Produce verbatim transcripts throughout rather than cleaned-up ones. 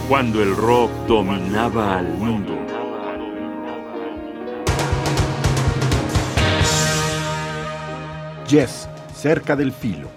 cuando el rock dominaba al mundo. Yes, cerca del filo.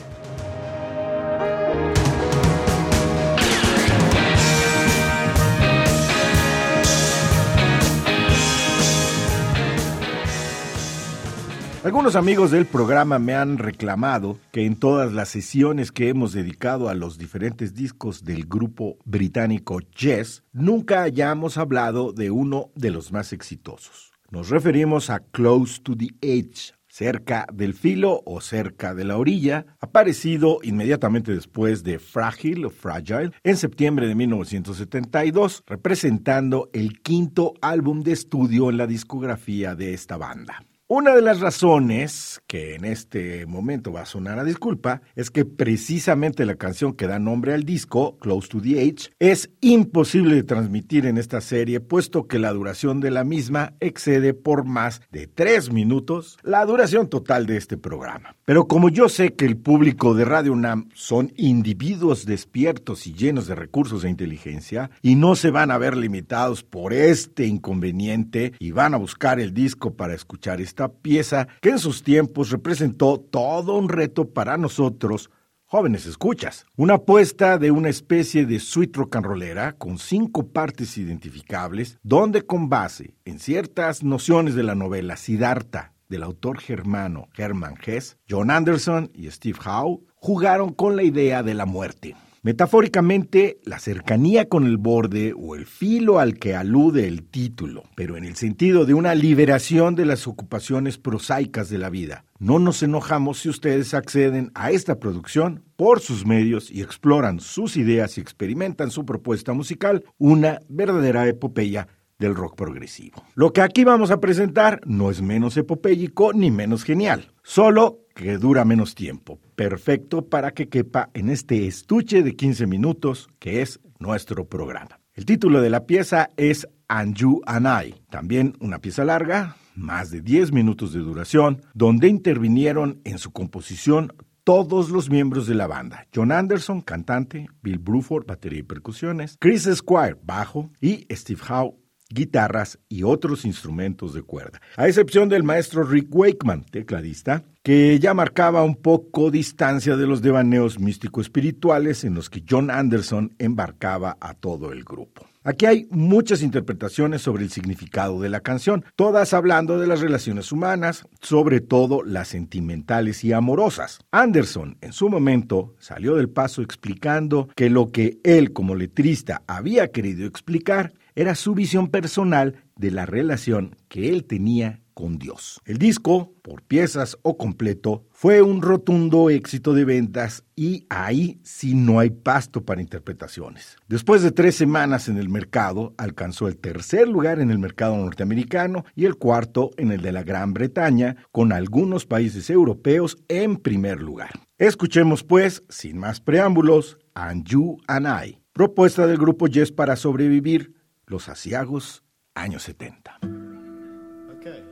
Algunos amigos del programa me han reclamado que en todas las sesiones que hemos dedicado a los diferentes discos del grupo británico Yes, nunca hayamos hablado de uno de los más exitosos. Nos referimos a Close to the Edge, cerca del filo o cerca de la orilla, aparecido inmediatamente después de Fragile o Fragile en septiembre de mil novecientos setenta y dos, representando el quinto álbum de estudio en la discografía de esta banda. Una de las razones, que en este momento va a sonar a disculpa, es que precisamente la canción que da nombre al disco, Close to the Edge, es imposible de transmitir en esta serie, puesto que la duración de la misma excede por más de tres minutos la duración total de este programa. Pero como yo sé que el público de Radio UNAM son individuos despiertos y llenos de recursos e inteligencia, y no se van a ver limitados por este inconveniente y van a buscar el disco para escuchar esta pieza que en sus tiempos representó todo un reto para nosotros, jóvenes escuchas. Una apuesta de una especie de suite rock and rollera con cinco partes identificables, donde con base en ciertas nociones de la novela Siddhartha, del autor germano Hermann Hesse, John Anderson y Steve Howe jugaron con la idea de la muerte. Metafóricamente, la cercanía con el borde o el filo al que alude el título, pero en el sentido de una liberación de las ocupaciones prosaicas de la vida. No nos enojamos si ustedes acceden a esta producción por sus medios y exploran sus ideas y experimentan su propuesta musical, una verdadera epopeya del rock progresivo. Lo que aquí vamos a presentar no es menos epopéyico ni menos genial, solo que dura menos tiempo, perfecto para que quepa en este estuche de quince minutos que es nuestro programa. El título de la pieza es And You and I, también una pieza larga, más de diez minutos de duración, donde intervinieron en su composición todos los miembros de la banda: John Anderson, cantante; Bill Bruford, batería y percusiones; Chris Squire, bajo; y Steve Howe, guitarras y otros instrumentos de cuerda, a excepción del maestro Rick Wakeman, tecladista, que ya marcaba un poco distancia de los devaneos místico-espirituales en los que John Anderson embarcaba a todo el grupo. Aquí hay muchas interpretaciones sobre el significado de la canción, todas hablando de las relaciones humanas, sobre todo las sentimentales y amorosas. Anderson, en su momento, salió del paso explicando que lo que él como letrista había querido explicar era su visión personal de la relación que él tenía con Dios. El disco, por piezas o completo, fue un rotundo éxito de ventas y ahí sí no hay pasto para interpretaciones. Después de tres semanas en el mercado, alcanzó el tercer lugar en el mercado norteamericano y el cuarto en el de la Gran Bretaña, con algunos países europeos en primer lugar. Escuchemos pues, sin más preámbulos, And You and I, propuesta del grupo Yes para sobrevivir los aciagos años setenta. Okay.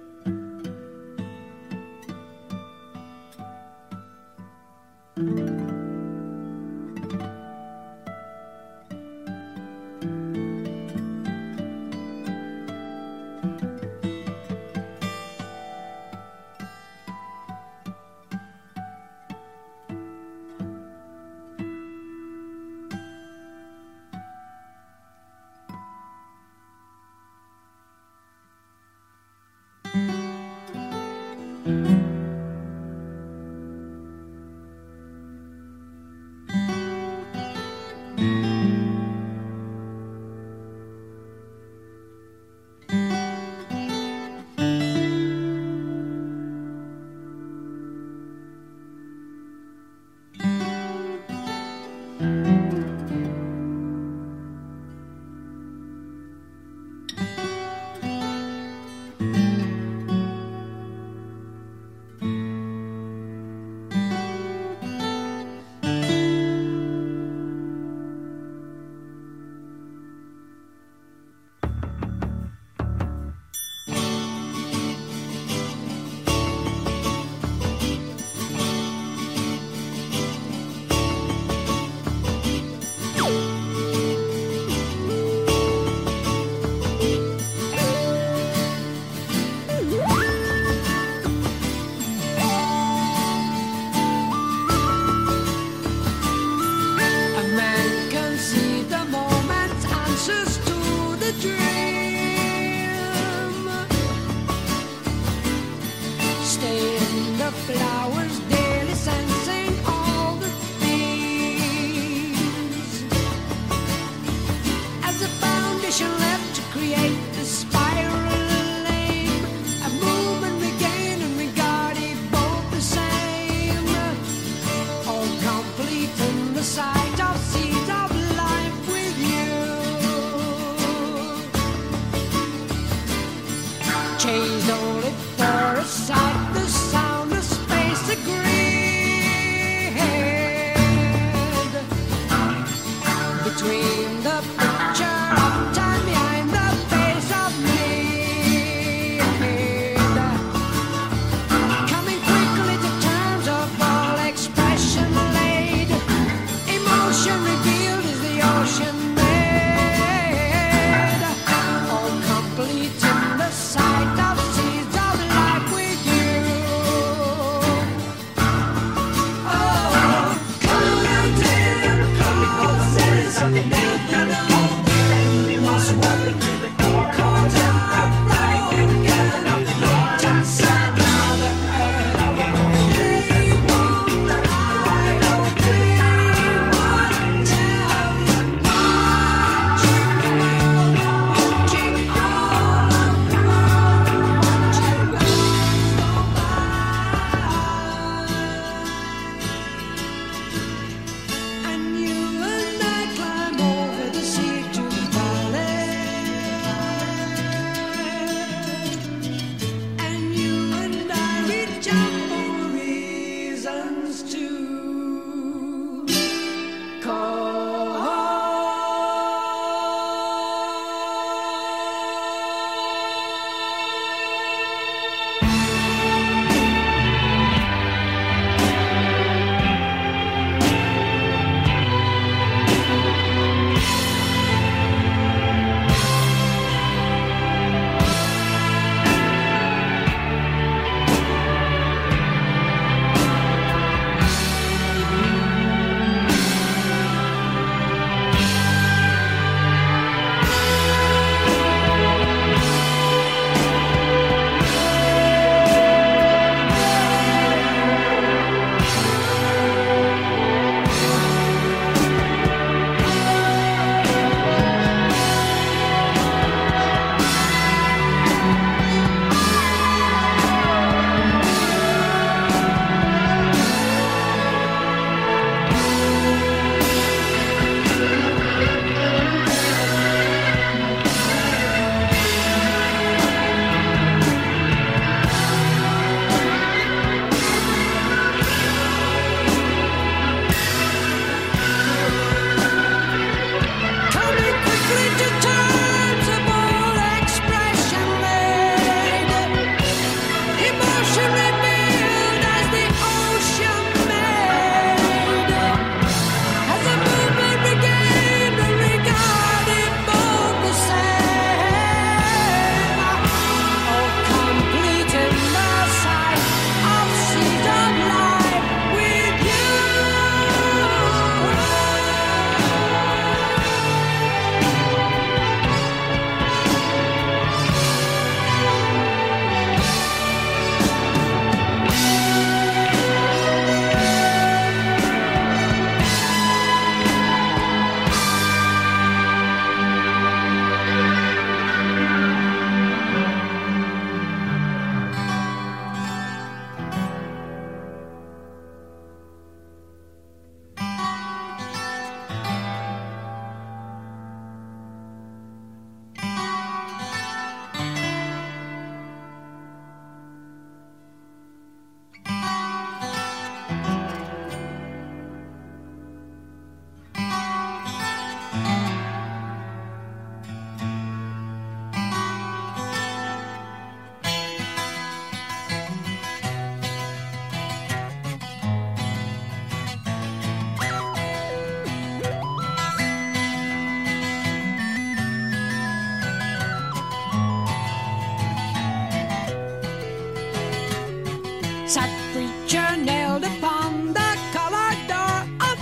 Sat preacher nailed upon the colored door of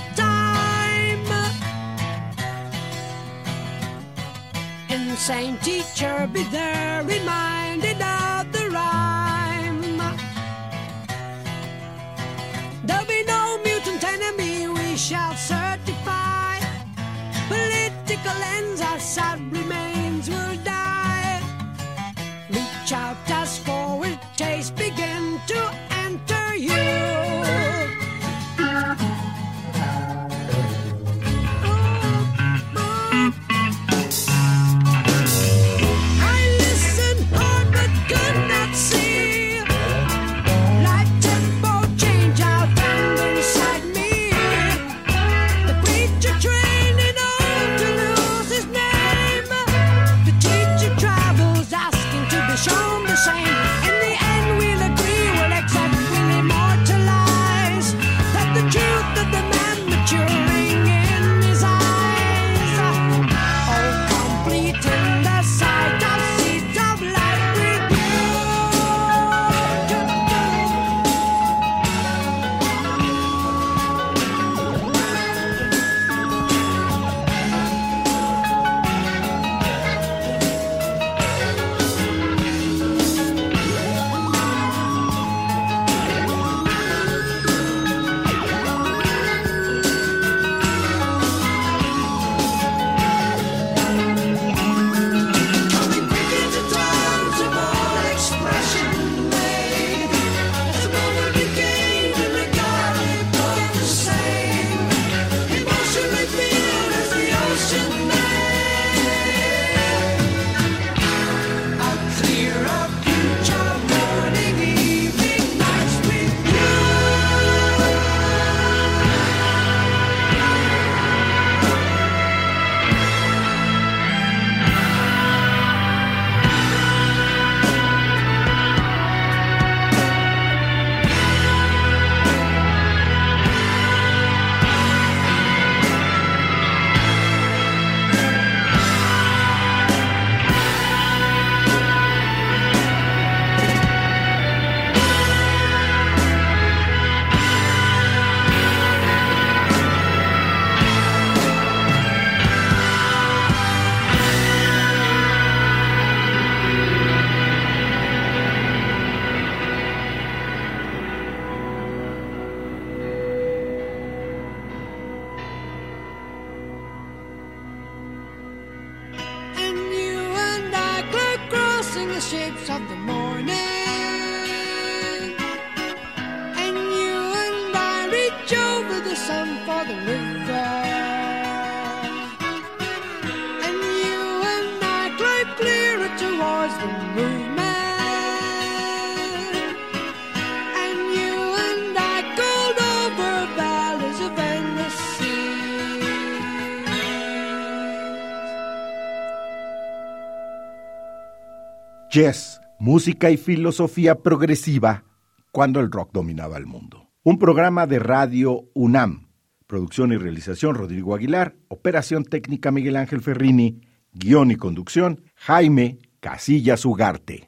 time. Insane teacher, be there reminded of the rhyme. There'll be no mutant enemy we shall certify. Political ends, our sad remains will die. Reach out as forward taste begin to enter you. I listened hard but could not see. sun for the river. And you and I glide clearer towards the movement. And you and I gold over valleys of endless seas. Jazz, música y filosofía progresiva cuando el rock dominaba el mundo. Un programa de Radio UNAM. Producción y realización Rodrigo Aguilar. Operación técnica Miguel Ángel Ferrini. Guión y conducción Jaime Casillas Ugarte.